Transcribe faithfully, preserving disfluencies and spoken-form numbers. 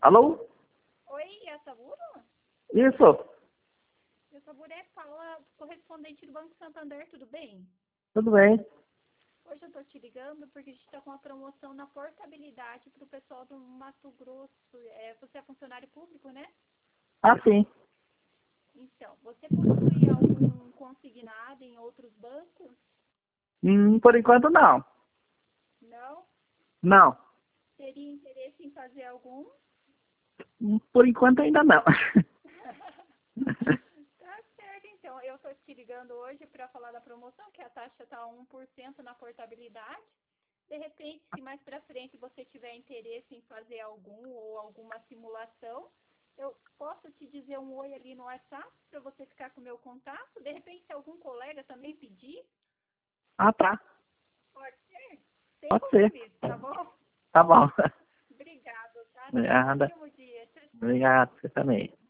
Alô? Oi, é a Saburo? Isso, Eu Saburo é Paula, correspondente do Banco Santander, tudo bem? tudo bem. Hoje eu tô te ligando porque a gente está com uma promoção na portabilidade para o pessoal do Mato Grosso. É, você é funcionário público, né? Ah, sim. Então, você possui algum consignado em outros bancos? Hum, por enquanto não. Não? Não. Teria interesse em fazer algum? Hum, Por enquanto ainda não. Tá certo, então. Eu estou te ligando hoje para falar da promoção, que a taxa está um por cento na portabilidade. De repente, se mais para frente você tiver interesse em fazer algum ou alguma simulação, eu posso te dizer um oi ali no WhatsApp para você ficar com o meu contato. De repente, se algum colega também pedir, Ah, tá. pode ser. Sem Pode ser. compromisso, tá bom? Tá bom. Obrigado, tá? Tenha um Obrigada. ótimo dia. Tchau, tchau. Obrigado, você também.